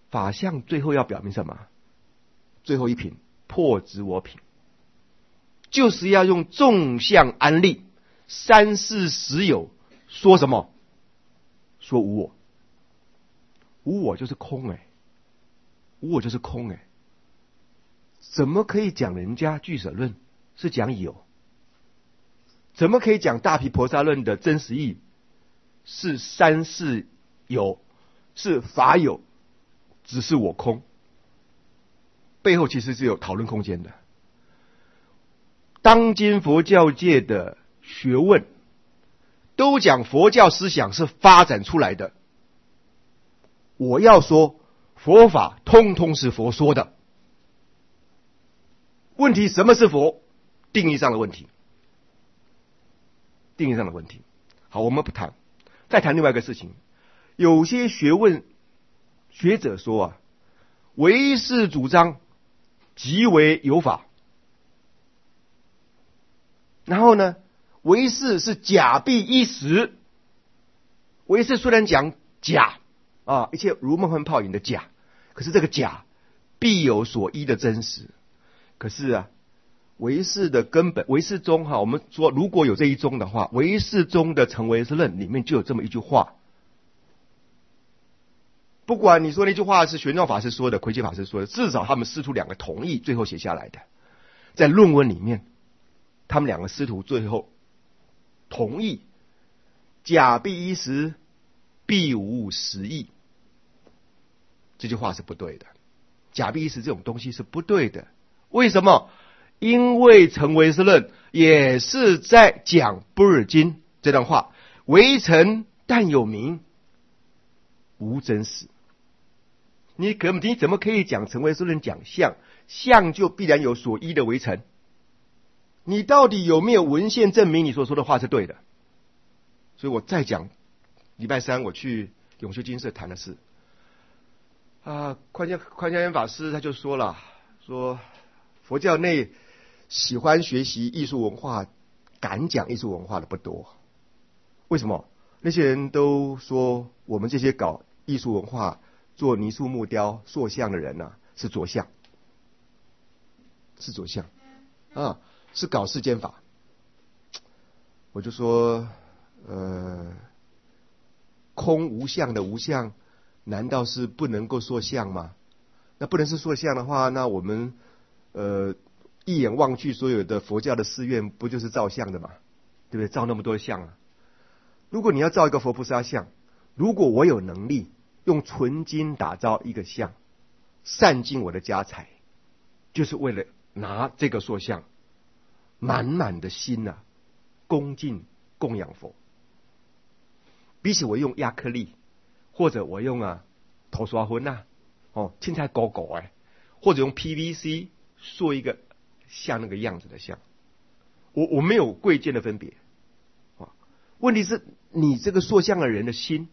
法相最后要表明什么？最后一品破执我品，就是要用众相安立，三世实有，说什么？说无我。无我就是空哎，无我就是空哎，怎么可以讲人家俱舍论是讲有？怎么可以讲大毗婆沙论的真实义是三世有，是法有，只是我空？背后其实是有讨论空间的。当今佛教界的学问都讲佛教思想是发展出来的，我要说佛法通通是佛说的。问题什么是佛？定义上的问题，定义上的问题。好，我们不谈，再谈另外一个事情。有些学问学者说啊，唯识主张即为有法，然后呢，唯识是假必一实。唯识虽然讲假啊，一切如梦幻泡影的假，可是这个假必有所依的真实。可是啊，唯识的根本，唯识宗哈，我们说如果有这一宗的话，唯识宗的成唯识论里面就有这么一句话。不管你说那句话是玄奘法师说的，魁伽法师说的，至少他们师徒两个同意，最后写下来的，在论文里面，他们两个师徒最后同意假必一实，必无实义。这句话是不对的，假必一实这种东西是不对的。为什么？因为成唯识论也是在讲般若经这段话，唯诚但有名，无真实。你可你怎么可以讲成唯识论讲相？相就必然有所依的唯诚。你到底有没有文献证明你所说的话是对的？所以我再讲，礼拜三我去永修精舍谈的是啊，宽家宽家元法师他就说了，说佛教内喜欢学习艺术文化、敢讲艺术文化的不多。为什么？那些人都说我们这些搞艺术文化、做泥塑木雕、塑像的人啊，是着相，是着相啊，是搞世间法。我就说，呃，空无相的无相，难道是不能够塑像吗？那不能是塑像的话，那我们呃一眼望去，所有的佛教的寺院不就是造像的吗？对不对？造那么多像啊！如果你要造一个佛菩萨像，如果我有能力用纯金打造一个像，散尽我的家财，就是为了拿这个塑像满满的心啊，恭敬供养佛。比起我用亚克力，或者我用啊头刷昏呐，哦青菜狗狗哎，或者用 P V C 塑一个像那个样子的像，我我没有贵贱的分别啊。问题是你这个塑像的人的心，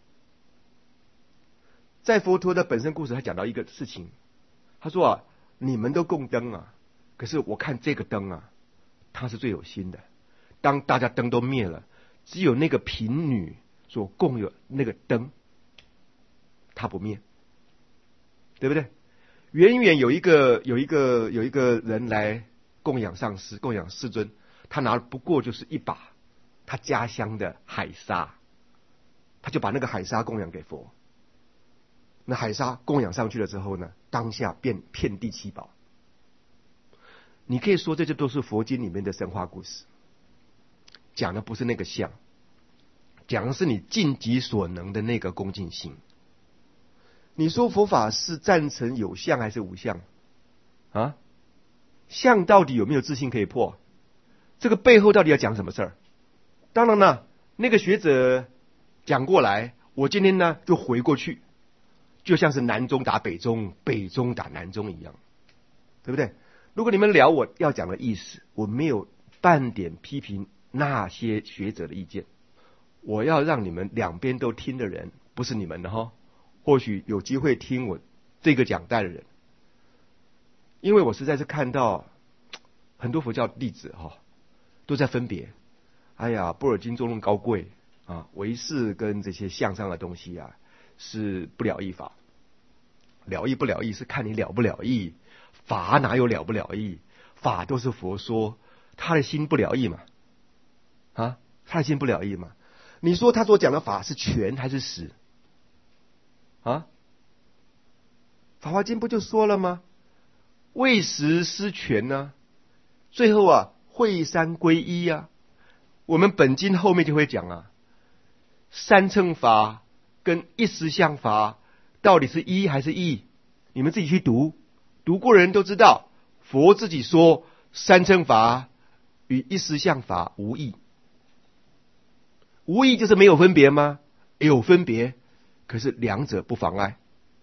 在佛陀的本身故事，他讲到一个事情，他说啊，你们都供灯啊，可是我看这个灯啊，它是最有心的。当大家灯都灭了，只有那个贫女所供有那个灯，它不灭，对不对？远远有一个有一个有一个人来供养上师，供养世尊，他拿不过就是一把他家乡的海沙，他就把那个海沙供养给佛。那海沙供养上去了之后呢，当下变遍地七宝。你可以说这些都是佛经里面的神话故事，讲的不是那个相，讲的是你尽己所能的那个恭敬心。你说佛法是赞成有相还是无相啊？相到底有没有自信可以破？这个背后到底要讲什么事儿？当然了，那个学者讲过来，我今天呢就回过去，就像是南中打北中，北中打南中一样，对不对？如果你们聊我要讲的意思，我没有半点批评那些学者的意见，我要让你们两边都听的人，不是你们的哈，或许有机会听我这个讲带的人，因为我实在是看到很多佛教弟子哈都在分别，哎呀，般若经中论高贵啊，唯识跟这些相上的东西啊是不了义法。 了义不了义是看你了不了义，法哪有了不了义？法都是佛说，他的心不了义嘛？啊，他的心不了义嘛？你说他所讲的法是权还是实？啊，法华经不就说了吗？为实失权呢、啊，最后啊，会三归一啊。我们本经后面就会讲啊，三乘法跟一实相法到底是一还是异？你们自己去读，读过的人都知道，佛自己说三乘法与一实相法无异。无异就是没有分别吗？有分别，可是两者不妨碍。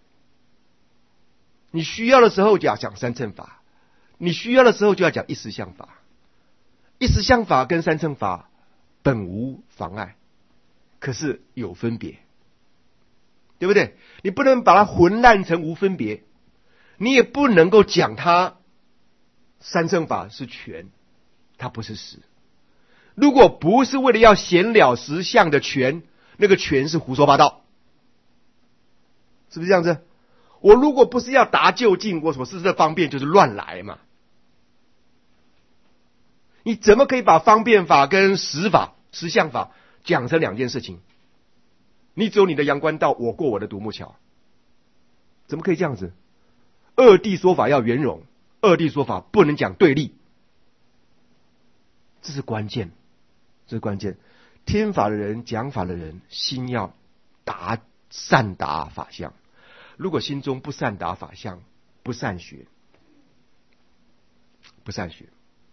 你需要的时候就要讲三乘法，你需要的时候就要讲一实相法。一实相法跟三乘法本无妨碍，可是有分别，对不对？你不能把它混烂成无分别，你也不能够讲它三乘法是权，它不是实。如果不是为了要显了实相的权，那个权是胡说八道，是不是这样子？我如果不是要达究竟，我所施的方便就是乱来嘛。你怎么可以把方便法跟实法、实相法讲成两件事情？你走你的阳关道，我过我的独木桥，怎么可以这样子？二谛说法要圆融，二谛说法不能讲对立，这是关键，这是关键。听法的人、讲法的人，心要达善达法相。如果心中不善达法相，不善学，不善学，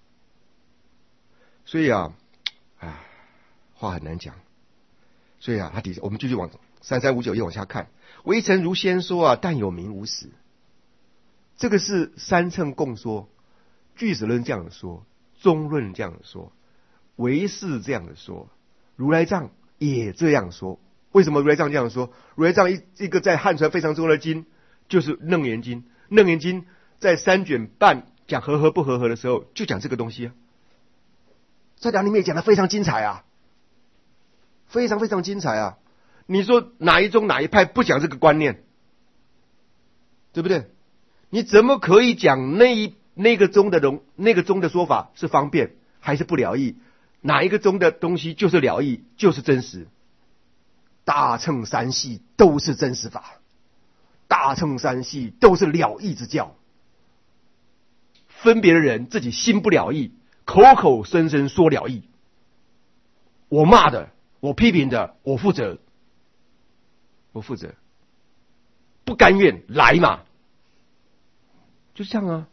所以啊，啊，话很难讲。所以啊，他底下我们继续往三三五九页往下看。微尘如先说啊，但有名无实。这个是三乘共说，俱舍论这样说，中论这样说，唯识这样的说，如来藏也这样说。为什么如来藏这样说？如来藏一一个在汉传非常重要的经，就是楞严经。楞严经在三卷半讲和合不和合的时候，就讲这个东西啊。在两里面讲的非常精彩啊，非常非常精彩啊！你说哪一宗哪一派不讲这个观念，对不对？你怎么可以讲那一那个宗的容那个宗的说法是方便还是不了义？哪一个宗的东西就是了义，就是真实？大乘三系都是真实法，大乘三系都是了义之教。分别的人自己心不了义，口口声声说了义，我骂的，我批评的，我负责，我负责，不甘愿来嘛，就这样啊。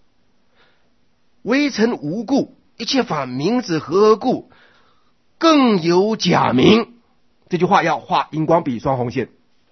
微尘无故，一切法名子和合故，更有假名。这句话要画荧光笔双红线，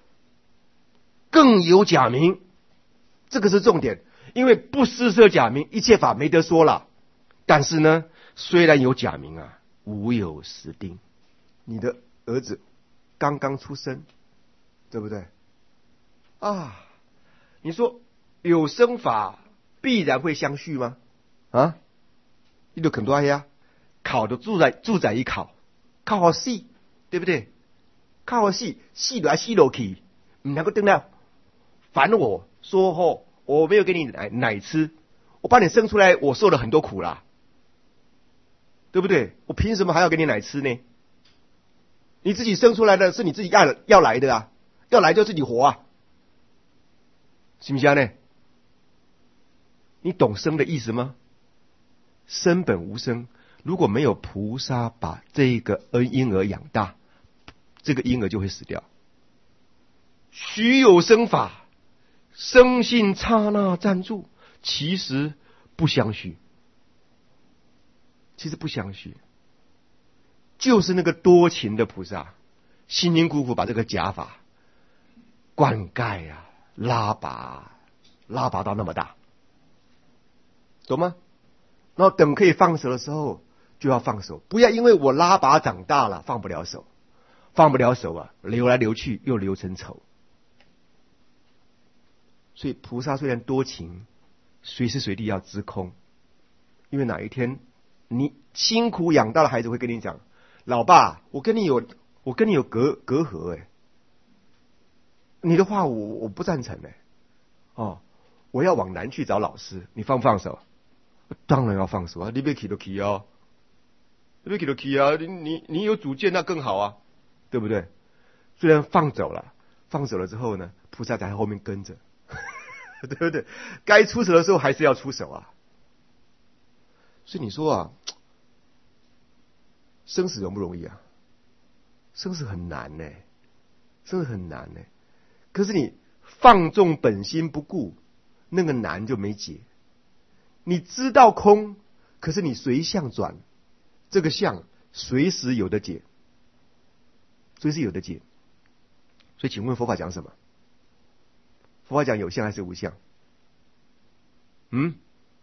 更有假名，这个是重点。因为不施设假名，一切法没得说了。但是呢，虽然有假名啊，无有实定。你的儿子刚刚出生，对不对？啊，你说有生法必然会相续吗？啊，你就肯多呀，考的住在住在一考，考好细，对不对？考好细，细来细落去，唔能够等到烦我说后。我没有给你奶奶吃，我把你生出来，我受了很多苦啦，对不对？我凭什么还要给你奶吃呢？你自己生出来的是你自己要要来的啊，要来就自己活啊，行不行呢？你懂生的意思吗？生本无生，如果没有菩萨把这个婴儿养大，这个婴儿就会死掉。须有生法。生性刹那暂住，其实不相续，其实不相续，就是那个多情的菩萨，辛辛苦苦把这个假法灌溉啊，拉拔，拉拔到那么大，懂吗？然后等可以放手的时候，就要放手，不要因为我拉拔长大了放不了手，放不了手啊，流来流去又流成仇。所以菩萨虽然多情，随时随地要知空，因为哪一天你辛苦养大的孩子会跟你讲：“老爸，我跟你有我跟你有隔隔阂哎，你的话我我不赞成哎， 哦，我要往南去找老师，你放不放手？当然要放手啊！你别去就去啊，你别去就去啊！你你你有主见那更好啊，对不对？虽然放走了，放走了之后呢，菩萨在后面跟着，对不对？该出手的时候还是要出手啊。所以你说啊，生死容不容易啊？生死很难呢、欸，生死很难呢、欸。可是你放纵本心不顾，那个难就没解。你知道空，可是你随相转，这个相随时有的解，随时有的解。所以请问佛法讲什么？佛法讲有相还是无相？嗯？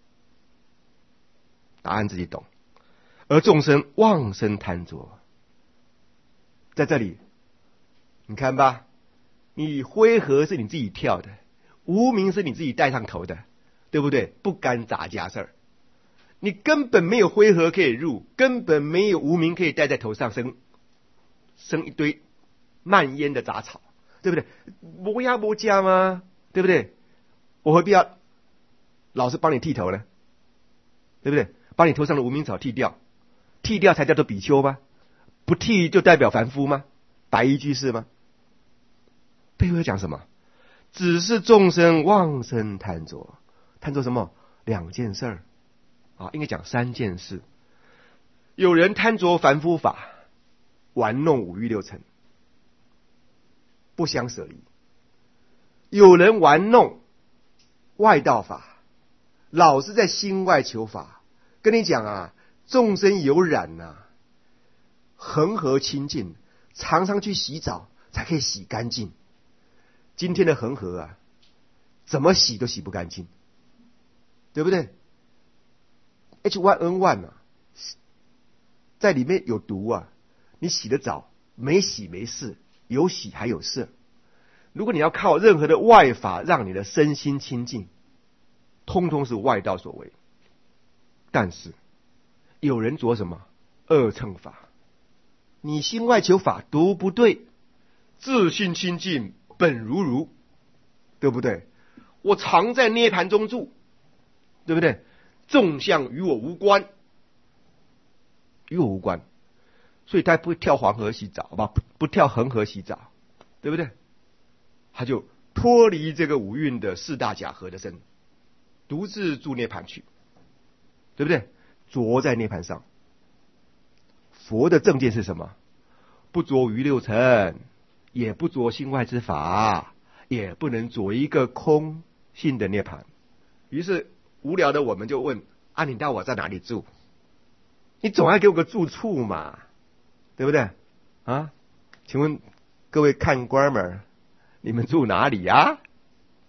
答案自己懂。而众生妄生贪着，在这里，你看吧，你灰河是你自己跳的，无明是你自己带上头的，对不对？不干杂家事儿，你根本没有灰河可以入，根本没有无明可以戴在头上生生一堆蔓延的杂草，对不对？磨牙磨家吗？对不对？我何必要老是帮你剃头呢？对不对？把你头上的无名草剃掉，剃掉才叫做比丘吗？不剃就代表凡夫吗？白衣居士吗？背后要讲什么？只是众生妄生贪着，贪着什么？两件事儿啊，应该讲三件事。有人贪着凡夫法，玩弄五欲六尘，不相舍离；有人玩弄外道法，老是在心外求法。跟你讲啊，众生有染呐、啊，恒河清净，常常去洗澡才可以洗干净。今天的恒河啊，怎么洗都洗不干净，对不对 ？H 一 N 一 啊，在里面有毒啊！你洗的澡没洗没事，有洗还有事。如果你要靠任何的外法让你的身心清净，通通是外道所为。但是有人着什么二乘法？你心外求法都不对，自性清净本如如，对不对？我常在涅盘中住，对不对？众相与我无关，与我无关，所以他不跳黄河洗澡，不不跳恒河洗澡，对不对？他就脱离这个五蕴的四大假合的身，独自住涅盘去。对不对？着在涅盘上。佛的正见是什么？不着于六尘，也不着心外之法，也不能着一个空性的涅盘。于是无聊的我们就问：啊，你到我在哪里住？你总要给我个住处嘛，对不对？啊？请问各位看官们，你们住哪里呀、啊？